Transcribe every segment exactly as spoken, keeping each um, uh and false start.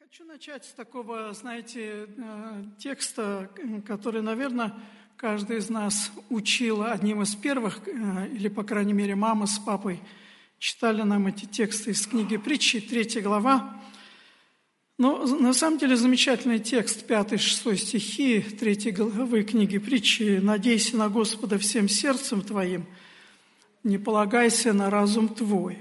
Хочу начать с такого, знаете, текста, который, наверное, каждый из нас учил одним из первых, или, по крайней мере, мама с папой читали нам эти тексты из книги Притчи, третья глава. Но на самом деле замечательный текст, пятый-шестой стихи третьей главы книги Притчи. «Надейся на Господа всем сердцем твоим, не полагайся на разум твой».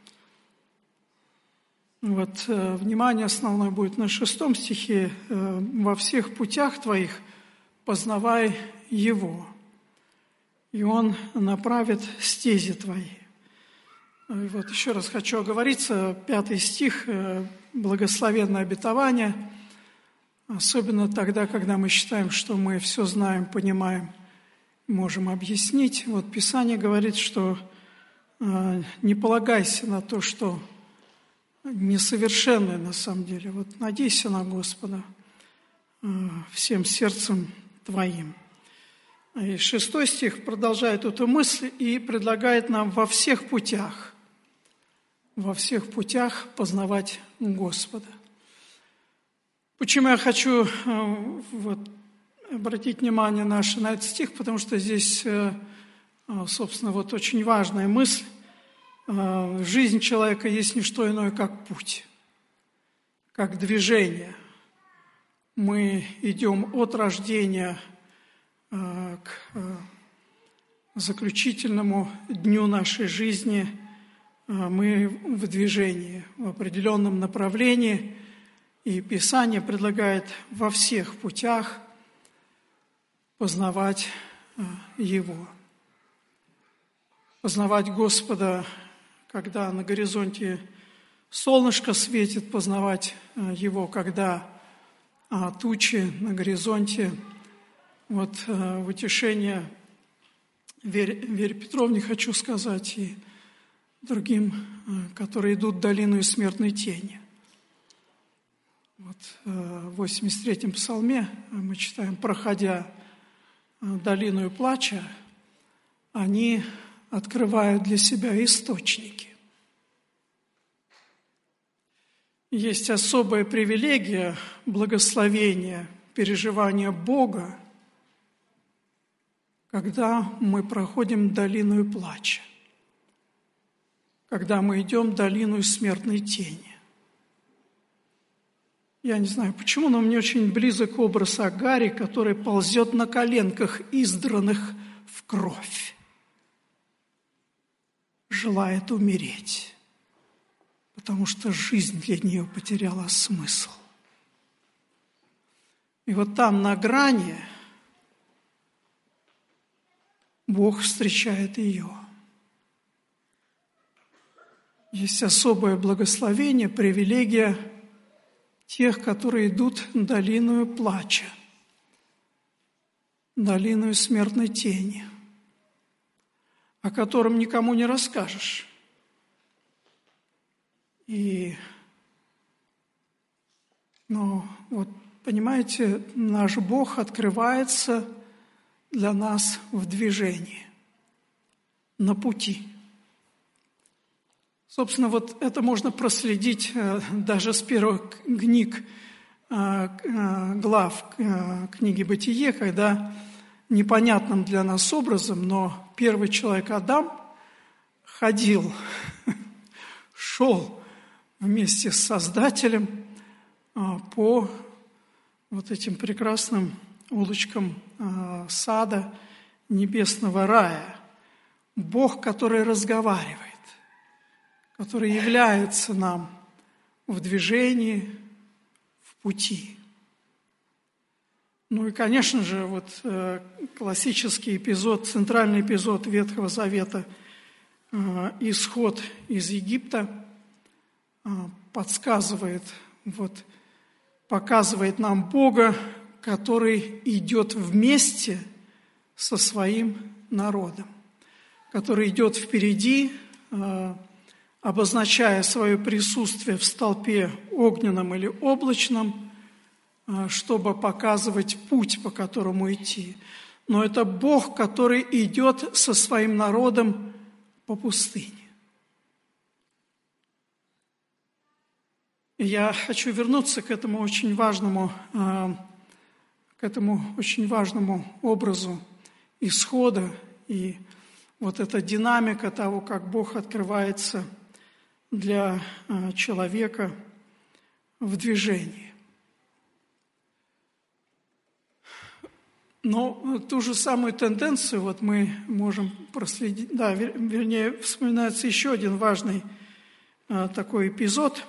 Вот, э, внимание основное будет на шестом стихе. Э, «Во всех путях твоих познавай Его, и Он направит стези твои». И вот еще раз хочу оговориться, пятый стих, э, благословенное обетование, особенно тогда, когда мы считаем, что мы все знаем, понимаем, можем объяснить. Вот Писание говорит, что э, не полагайся на то, что несовершенное на самом деле. Вот надейся на Господа э, всем сердцем твоим. И шестой стих продолжает эту мысль и предлагает нам во всех путях, во всех путях познавать Господа. Почему я хочу э, вот, обратить внимание наше на этот стих? Потому что здесь, э, собственно, вот очень важная мысль. Жизнь человека есть не что иное, как путь, как движение. Мы идем от рождения к заключительному дню нашей жизни. Мы в движении, в определенном направлении. И Писание предлагает во всех путях познавать Его. Познавать Господа, когда на горизонте солнышко светит, познавать Его, когда тучи на горизонте. Вот в утешение Вере, Вере Петровне хочу сказать и другим, которые идут в долину смертной тени. Вот в восемьдесят третьем псалме мы читаем: «Проходя долину плача, они открывают для себя источники». Есть особая привилегия, благословение, переживание Бога, когда мы проходим долину плача, когда мы идем долину смертной тени. Я не знаю почему, но мне очень близок образ Агари, который ползет на коленках, издранных в кровь, желает умереть, потому что жизнь для нее потеряла смысл. И вот там на грани Бог встречает ее. Есть особое благословение, привилегия тех, которые идут долиною плача, долиною смертной тени, о котором никому не расскажешь. И, но вот, понимаете, наш Бог открывается для нас в движении, на пути. Собственно, вот это можно проследить даже с первых книг, глав книги «Бытие», когда непонятным для нас образом, но первый человек Адам ходил, шел вместе с Создателем по вот этим прекрасным улочкам сада небесного рая. Бог, который разговаривает, который является нам в движении, в пути. Ну и, конечно же, вот э, классический эпизод, центральный эпизод Ветхого Завета, э, исход из Египта, э, подсказывает, вот, показывает нам Бога, который идет вместе со своим народом, который идет впереди, э, обозначая свое присутствие в столпе огненном или облачном, чтобы показывать путь, по которому идти. Но это Бог, который идет со своим народом по пустыне. И я хочу вернуться к этому очень важному, к этому очень важному образу исхода и вот эта динамика того, как Бог открывается для человека в движении. Но ту же самую тенденцию вот мы можем проследить, да, вернее, вспоминается еще один важный а, такой эпизод,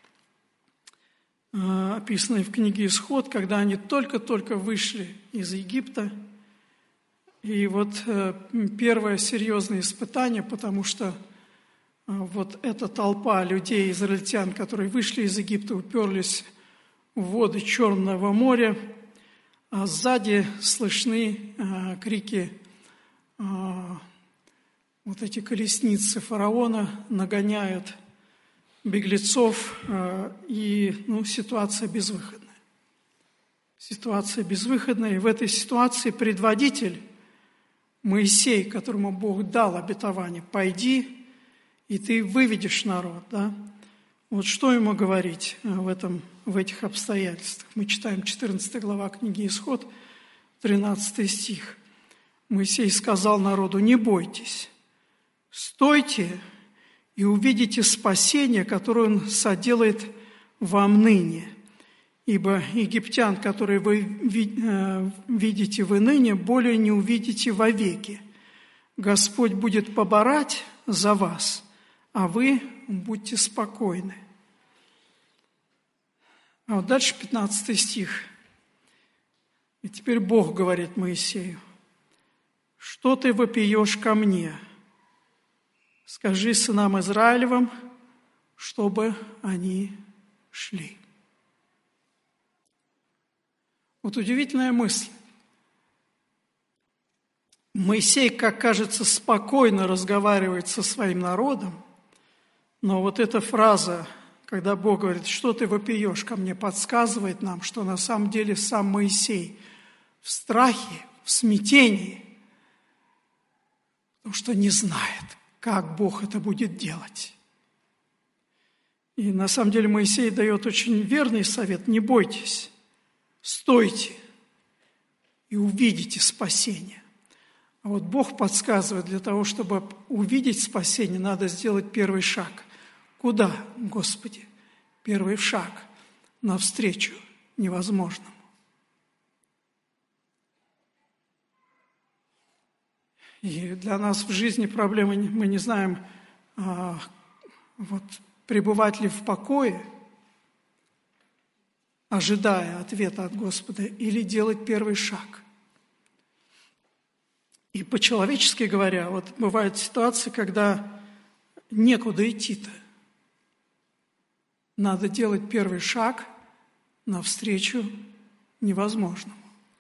а, описанный в книге «Исход», когда они только-только вышли из Египта. И вот а, первое серьезное испытание, потому что а, вот эта толпа людей, израильтян, которые вышли из Египта, уперлись в воды Черного моря, а сзади слышны а, крики, а, вот эти колесницы фараона нагоняют беглецов, а, и ну, ситуация безвыходная. Ситуация безвыходная, и в этой ситуации предводитель Моисей, которому Бог дал обетование: «Пойди, и ты выведешь народ». Да? Вот что ему говорить в, этом, в этих обстоятельствах? Мы читаем четырнадцатая глава книги «Исход», тринадцатый стих. Моисей сказал народу: «Не бойтесь, стойте и увидите спасение, которое Он соделает вам ныне. Ибо египтян, которые вы видите вы ныне, более не увидите вовеки. Господь будет поборать за вас, а вы будьте спокойны». А вот дальше пятнадцатый стих. И теперь Бог говорит Моисею: «Что ты вопиешь ко мне? Скажи сынам Израилевым, чтобы они шли». Вот удивительная мысль. Моисей, как кажется, спокойно разговаривает со своим народом, но вот эта фраза, когда Бог говорит: «Что ты вопиешь ко мне?», подсказывает нам, что на самом деле сам Моисей в страхе, в смятении, потому что не знает, как Бог это будет делать. И на самом деле Моисей дает очень верный совет: не бойтесь, стойте и увидите спасение. А вот Бог подсказывает, для того, чтобы увидеть спасение, надо сделать первый шаг. Куда, Господи? Первый шаг навстречу невозможному. И для нас в жизни проблемы, мы не знаем, а, вот, пребывать ли в покое, ожидая ответа от Господа, или делать первый шаг. И по-человечески говоря, вот бывают ситуации, когда некуда идти-то. Надо делать первый шаг навстречу невозможному.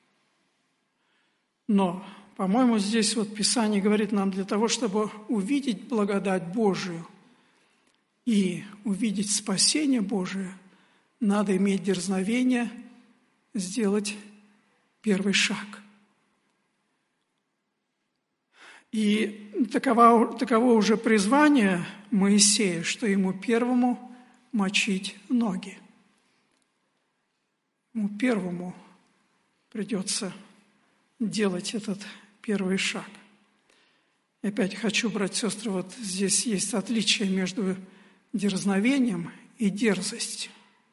Но, по-моему, здесь вот Писание говорит нам, для того, чтобы увидеть благодать Божию и увидеть спасение Божие, надо иметь дерзновение сделать первый шаг. И таково, таково уже призвание Моисея, что ему первому мочить ноги. Ему первому придется делать этот первый шаг. И опять хочу, братья и сестры, вот здесь есть отличие между дерзновением и дерзостью.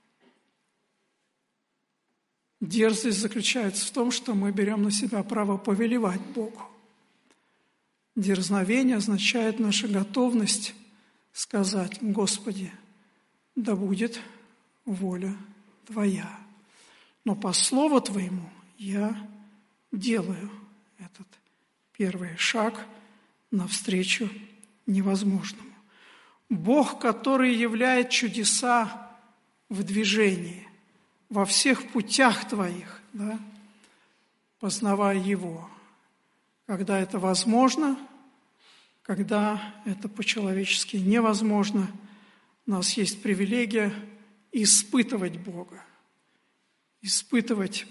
Дерзость заключается в том, что мы берем на себя право повелевать Богу. Дерзновение означает наша готовность сказать: «Господи, да будет воля Твоя. Но по слову Твоему я делаю этот первый шаг навстречу невозможному». Бог, который являет чудеса в движении, во всех путях твоих, да, познавая Его, когда это возможно, когда это по-человечески невозможно, у нас есть привилегия испытывать Бога, испытывать,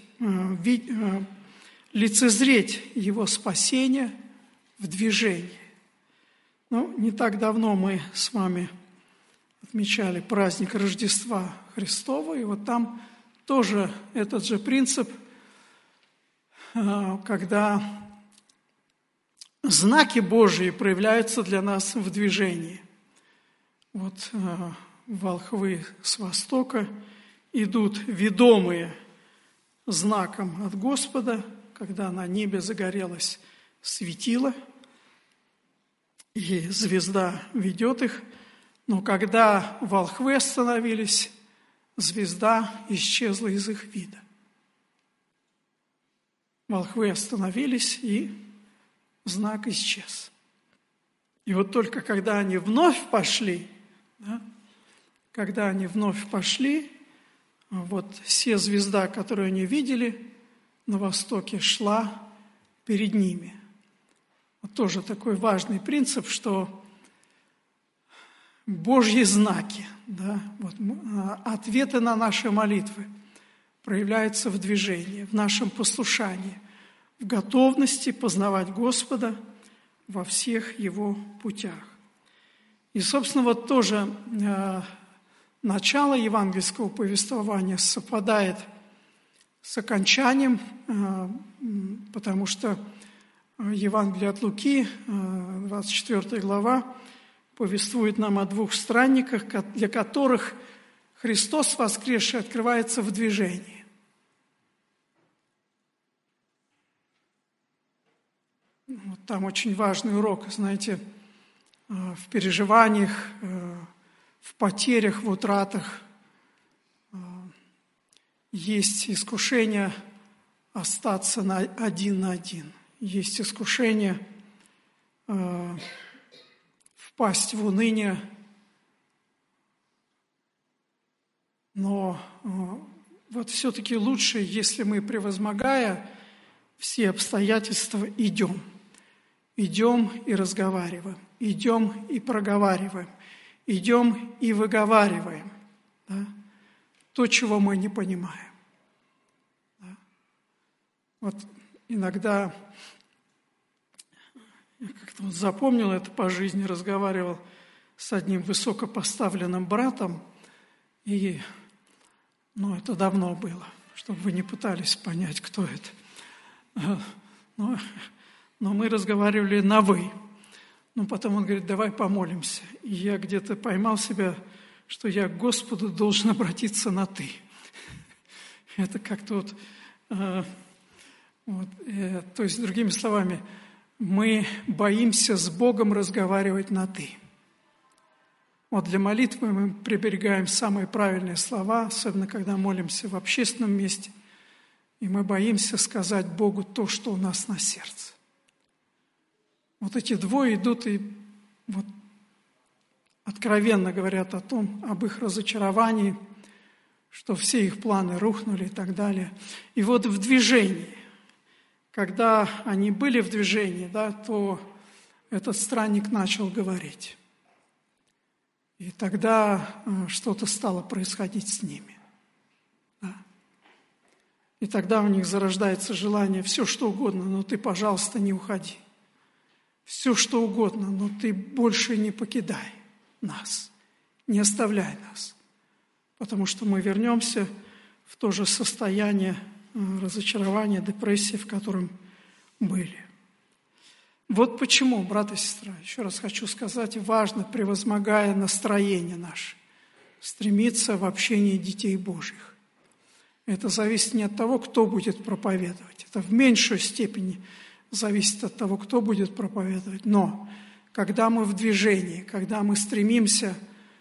лицезреть Его спасение в движении. Ну, не так давно мы с вами отмечали праздник Рождества Христова. И вот там тоже этот же принцип, когда знаки Божьи проявляются для нас в движении. Вот волхвы с востока идут ведомые знаком от Господа, когда на небе загорелось светило, и звезда ведет их. Но когда волхвы остановились, звезда исчезла из их вида. Волхвы остановились, и знак исчез. И вот только когда они вновь пошли, да, когда они вновь пошли, вот се звезда, которую они видели на востоке, шла перед ними. Вот тоже такой важный принцип, что Божьи знаки, да, вот, ответы на наши молитвы проявляются в движении, в нашем послушании, в готовности познавать Господа во всех Его путях. И, собственно, вот тоже э, начало евангельского повествования совпадает с окончанием, э, потому что Евангелие от Луки, э, двадцать четвёртая глава, повествует нам о двух странниках, для которых Христос воскресший открывается в движении. Вот там очень важный урок, знаете, в переживаниях, в потерях, в утратах есть искушение остаться на один на один. Есть искушение впасть в уныние, но вот все-таки лучше, если мы, превозмогая все обстоятельства, идем. Идем и разговариваем, идем и проговариваем, идем и выговариваем, да, то, чего мы не понимаем. Да. Вот иногда я как-то вот запомнил это по жизни, разговаривал с одним высокопоставленным братом, и, ну, это давно было, чтобы вы не пытались понять, кто это. Но, но мы разговаривали на «вы». Но потом он говорит: давай помолимся. И я где-то поймал себя, что я к Господу должен обратиться на «ты». Это как-то вот, э, вот э, то есть, другими словами, мы боимся с Богом разговаривать на «ты». Вот для молитвы мы приберегаем самые правильные слова, особенно когда молимся в общественном месте, и мы боимся сказать Богу то, что у нас на сердце. Вот эти двое идут и вот откровенно говорят о том, об их разочаровании, что все их планы рухнули и так далее. И вот в движении, когда они были в движении, да, то этот странник начал говорить. И тогда что-то стало происходить с ними. Да. И тогда у них зарождается желание: все что угодно, но ты, пожалуйста, не уходи. Все что угодно, но ты больше не покидай нас, не оставляй нас. Потому что мы вернемся в то же состояние разочарования, депрессии, в котором были. Вот почему, брат и сестра, еще раз хочу сказать, важно, превозмогая настроение наше, стремиться в общении детей Божьих. Это зависит не от того, кто будет проповедовать. Это в меньшей степени зависит от того, кто будет проповедовать. Но когда мы в движении, когда мы стремимся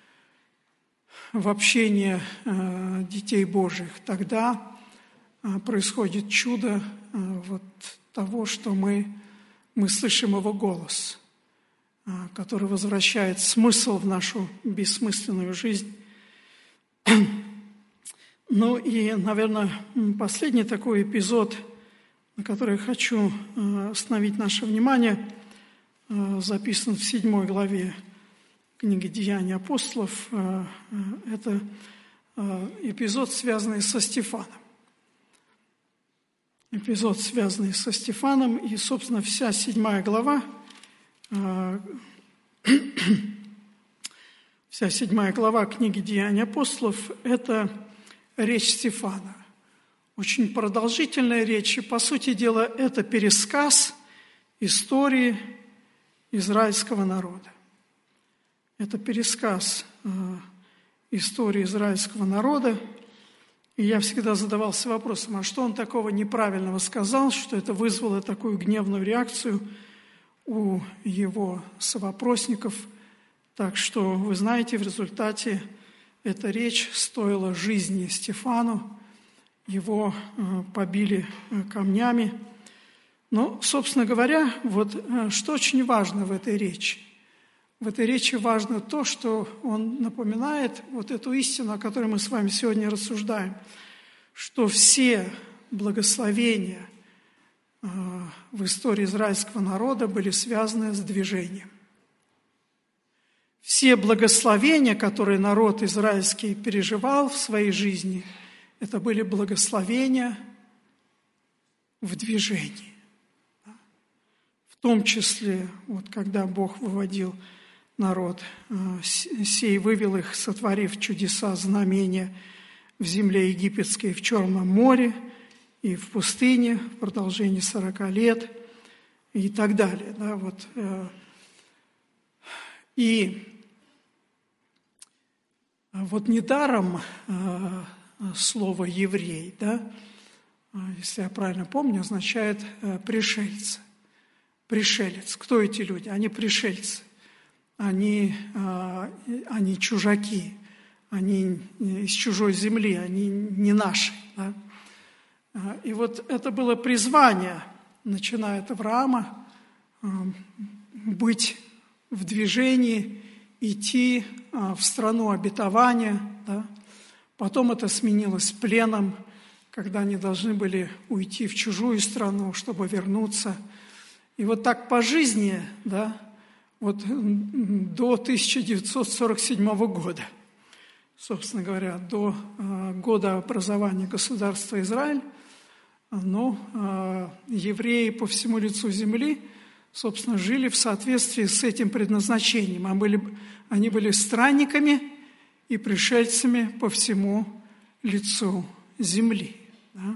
в общение э, детей Божьих, тогда э, происходит чудо э, вот того, что мы, мы слышим Его голос, э, который возвращает смысл в нашу бессмысленную жизнь. Ну и, наверное, последний такой эпизод, на который я хочу остановить наше внимание, записан в седьмой главе книги «Деяния апостолов». Это эпизод, связанный со Стефаном. Эпизод, связанный со Стефаном, и, собственно, вся седьмая глава, вся седьмая глава книги «Деяния апостолов» – это речь Стефана. Очень продолжительная речь, и, по сути дела, это пересказ истории израильского народа. Это пересказ э, истории израильского народа. И я всегда задавался вопросом, а что он такого неправильного сказал, что это вызвало такую гневную реакцию у его совопросников. Так что, вы знаете, в результате эта речь стоила жизни Стефану, его побили камнями. Но, собственно говоря, вот что очень важно в этой речи. В этой речи важно то, что он напоминает вот эту истину, о которой мы с вами сегодня рассуждаем, что все благословения в истории израильского народа были связаны с движением. Все благословения, которые народ израильский переживал в своей жизни, это были благословения в движении. В том числе, вот когда Бог выводил народ, сей вывел их, сотворив чудеса, знамения в земле египетской, в Черном море и в пустыне в продолжении сорока лет и так далее. Да, вот. И вот недаром слово «еврей», да, если я правильно помню, означает «пришельцы». Пришелец. Кто эти люди? Они пришельцы. Они, они чужаки. Они из чужой земли. Они не наши. Да? И вот это было призвание, начиная от Авраама, быть в движении, идти в страну обетования. Да? Потом это сменилось пленом, когда они должны были уйти в чужую страну, чтобы вернуться. И вот так по жизни, да, вот до тысяча девятьсот сорок седьмого года, собственно говоря, до э, года образования государства Израиль, но э, евреи по всему лицу земли, собственно, жили в соответствии с этим предназначением. Они были, они были странниками и пришельцами по всему лицу земли. Да?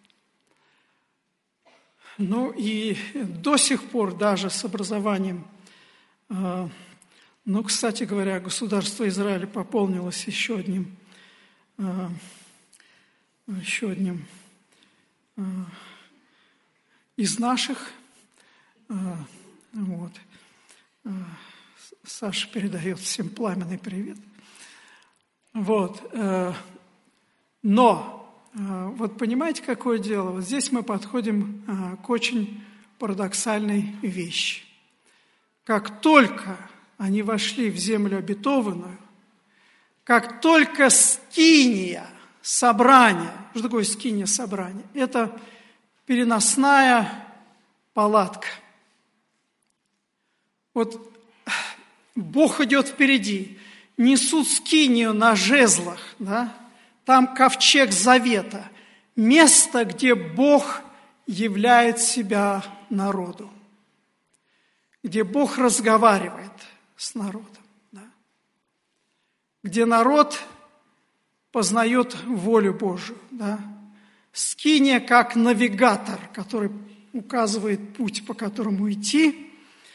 Ну и до сих пор даже с образованием, э, ну, кстати говоря, государство Израиль пополнилось еще одним, э, еще одним э, из наших. Э, вот. Э, Саша передает всем пламенный привет. Вот. Э, но вот понимаете, какое дело? Вот здесь мы подходим а, к очень парадоксальной вещи. Как только они вошли в землю обетованную, как только скиния, собрание, что такое скиния, собрание? Это переносная палатка. Вот Бог идет впереди, несут скинию на жезлах, да? Там ковчег завета, место, где Бог являет себя народу, где Бог разговаривает с народом, да? Где народ познает волю Божию. Да? Скиния как навигатор, который указывает путь, по которому идти.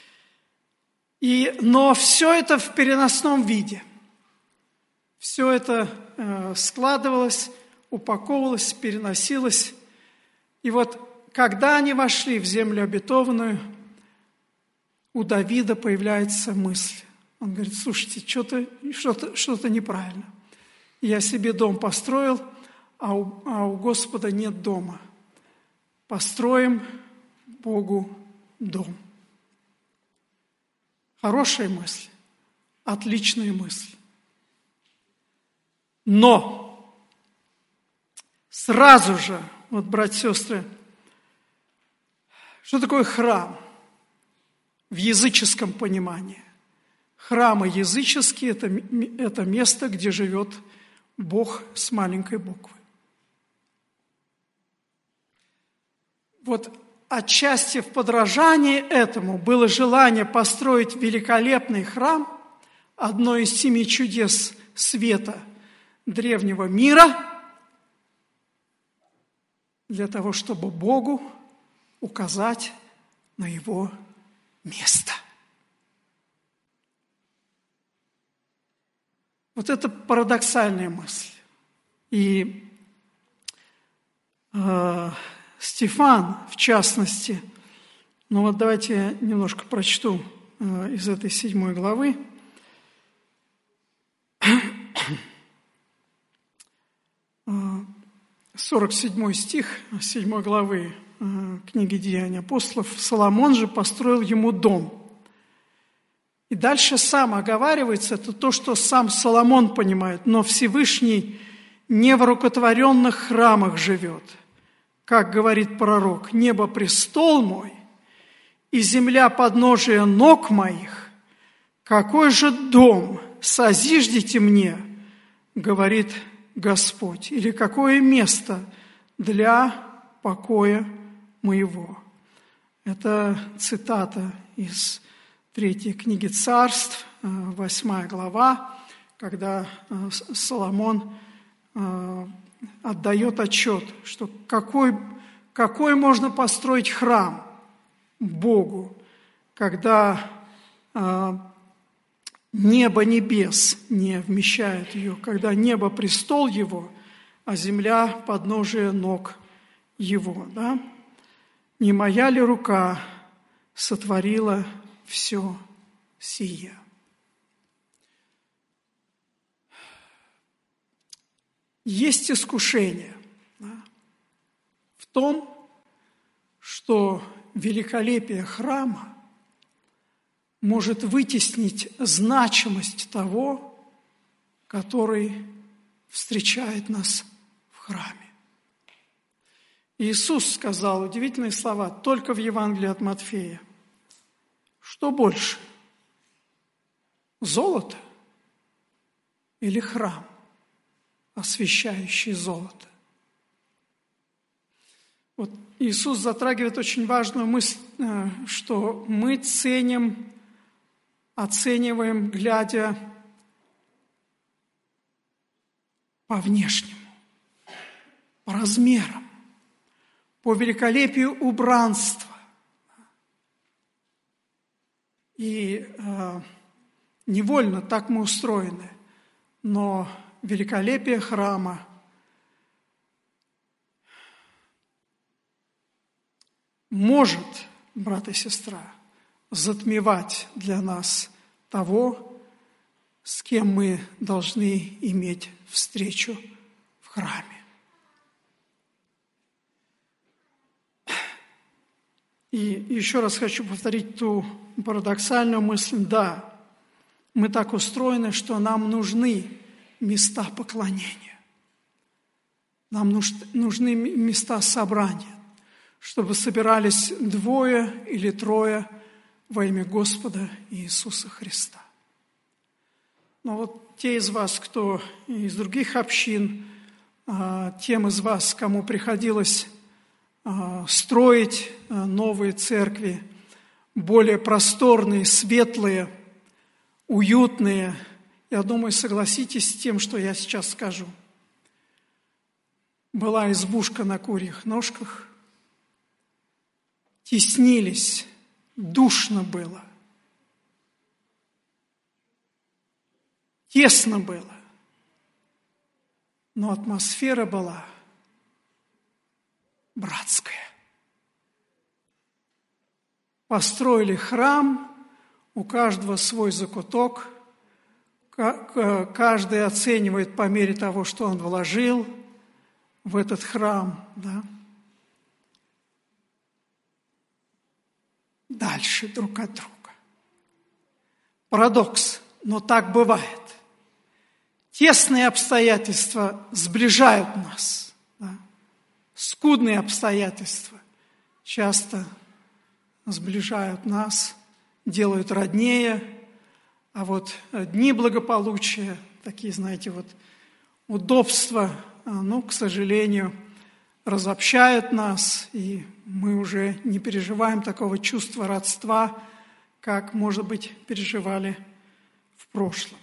И, но все это в переносном виде. Все это э, складывалось, упаковывалось, переносилось. И вот когда они вошли в землю обетованную, у Давида появляется мысль. Он говорит: слушайте, что-то, что-то, что-то неправильно. Я себе дом построил, а у, а у Господа нет дома. Построим Богу дом. Хорошая мысль, отличная мысль. Но сразу же, вот, братья и сестры, что такое храм в языческом понимании? Храмы языческие – это, это место, где живет Бог с маленькой буквы. Вот отчасти в подражании этому было желание построить великолепный храм, одно из семи чудес света древнего мира для того, чтобы Богу указать на Его место. Вот это парадоксальная мысль. И э, Стефан, в частности, ну вот давайте я немножко прочту э, из этой седьмой главы. сорок седьмой стих седьмой главы э, книги «Деяний апостолов». «Соломон же построил ему дом». И дальше сам оговаривается, это то, что сам Соломон понимает, но Всевышний не в рукотворенных храмах живет. Как говорит пророк: «Небо – престол мой, и земля – подножие ног моих. Какой же дом созиждете мне, говорит Господь, или какое место для покоя моего». Это цитата из третьей книги Царств, восьмая глава, когда Соломон отдает отчет, что какой, какой можно построить храм Богу, когда небо небес не вмещает ее, когда небо престол его, а земля подножие ног его. Да? «Не моя ли рука сотворила все сие?» Есть искушение, да, в том, что великолепие храма может вытеснить значимость того, который встречает нас в храме. Иисус сказал удивительные слова только в Евангелии от Матфея. Что больше, золото или храм, освящающий золото? Вот Иисус затрагивает очень важную мысль, что мы ценим, оцениваем, глядя по внешнему, по размерам, по великолепию убранства. И э, невольно так мы устроены, но великолепие храма может, брат и сестра, затмевать для нас того, с кем мы должны иметь встречу в храме. И еще раз хочу повторить ту парадоксальную мысль. Да, мы так устроены, что нам нужны места поклонения. Нам нужны места собрания, чтобы собирались двое или трое во имя Господа Иисуса Христа. Но вот те из вас, кто из других общин, тем из вас, кому приходилось строить новые церкви, более просторные, светлые, уютные, я думаю, согласитесь с тем, что я сейчас скажу. Была избушка на курьих ножках, теснились, душно было, тесно было, но атмосфера была братская. Построили храм, у каждого свой закуток, каждый оценивает по мере того, что он вложил в этот храм, да? Дальше друг от друга. Парадокс, но так бывает. Тесные обстоятельства сближают нас, да? Скудные обстоятельства часто сближают нас, делают роднее, а вот дни благополучия, такие, знаете, вот удобства, ну, к сожалению, разобщают нас, и мы уже не переживаем такого чувства родства, как, может быть, переживали в прошлом.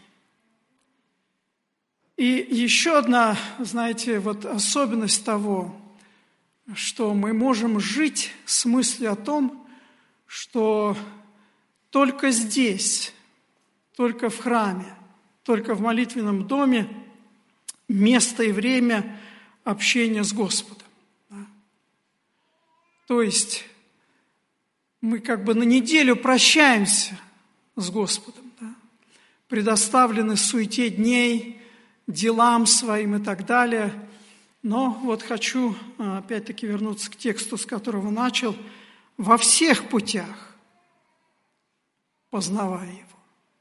И еще одна, знаете, вот особенность того, что мы можем жить с мыслью о том, что только здесь, только в храме, только в молитвенном доме место и время общения с Господом. Да? То есть мы как бы на неделю прощаемся с Господом, да? Предоставлены суете дней, делам своим и так далее. Но вот хочу опять-таки вернуться к тексту, с которого начал. «Во всех путях познавая Его».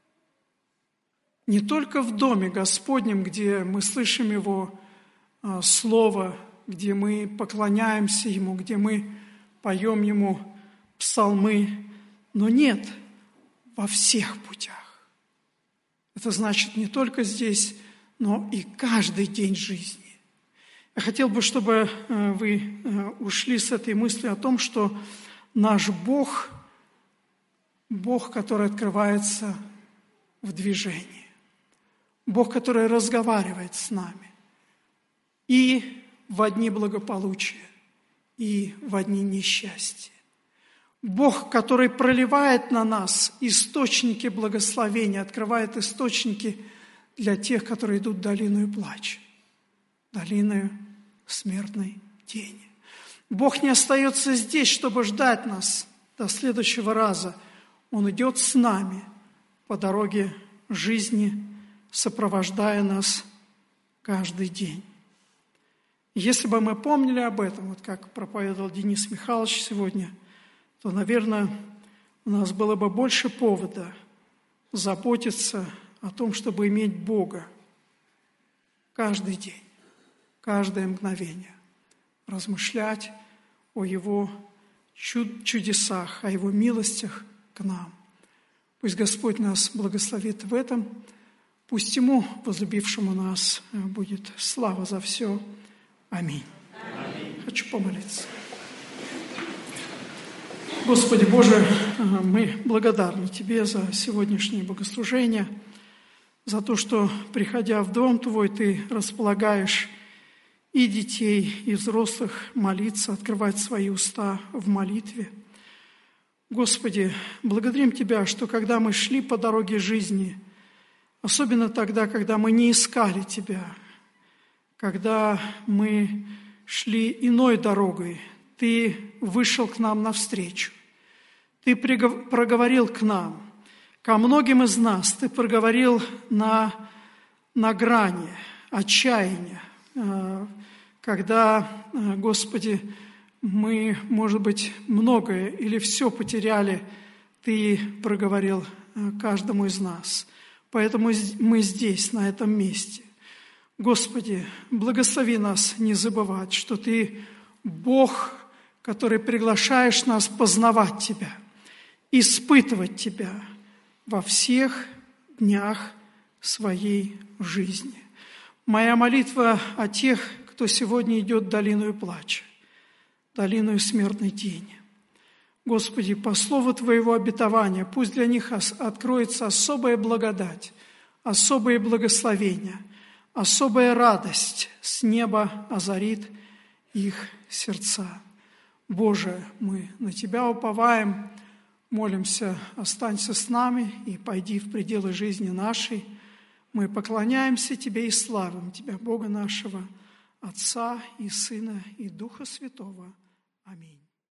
Не только в Доме Господнем, где мы слышим Его Слово, где мы поклоняемся Ему, где мы поем Ему псалмы, но нет, во всех путях. Это значит не только здесь, но и каждый день жизни. Я хотел бы, чтобы вы ушли с этой мыслью о том, что наш Бог, Бог, который открывается в движении, Бог, который разговаривает с нами и в дни благополучия, и в дни несчастья. Бог, который проливает на нас источники благословения, открывает источники для тех, которые идут долиною плача, долиною смертной тени. Бог не остается здесь, чтобы ждать нас до следующего раза. Он идет с нами по дороге жизни, сопровождая нас каждый день. Если бы мы помнили об этом, вот как проповедовал Денис Михайлович сегодня, то, наверное, у нас было бы больше повода заботиться о том, чтобы иметь Бога каждый день, каждое мгновение, размышлять о Его чудесах, о Его милостях к нам. Пусть Господь нас благословит в этом, пусть Ему, возлюбившему нас, будет слава за все. Аминь. Аминь. Хочу помолиться. Господи Боже, мы благодарны Тебе за сегодняшнее богослужение, за то, что, приходя в дом Твой, Ты располагаешь и детей, и взрослых молиться, открывать свои уста в молитве. Господи, благодарим Тебя, что когда мы шли по дороге жизни, особенно тогда, когда мы не искали Тебя, когда мы шли иной дорогой, Ты вышел к нам навстречу. Ты проговорил к нам, ко многим из нас Ты проговорил на, на грани отчаяния, когда, Господи, мы, может быть, многое или все потеряли, Ты проговорил каждому из нас. Поэтому мы здесь, на этом месте. Господи, благослови нас не забывать, что Ты Бог, который приглашаешь нас познавать Тебя, испытывать Тебя во всех днях своей жизни. Моя молитва о тех, кто сегодня идет долиною плача, долиною смертной тени. Господи, по слову Твоего обетования, пусть для них откроется особая благодать, особое благословение, особая радость с неба озарит их сердца. Боже, мы на Тебя уповаем, молимся, останься с нами и пойди в пределы жизни нашей. Мы поклоняемся Тебе и славим Тебя, Бога нашего, Отца и Сына и Духа Святого. Аминь.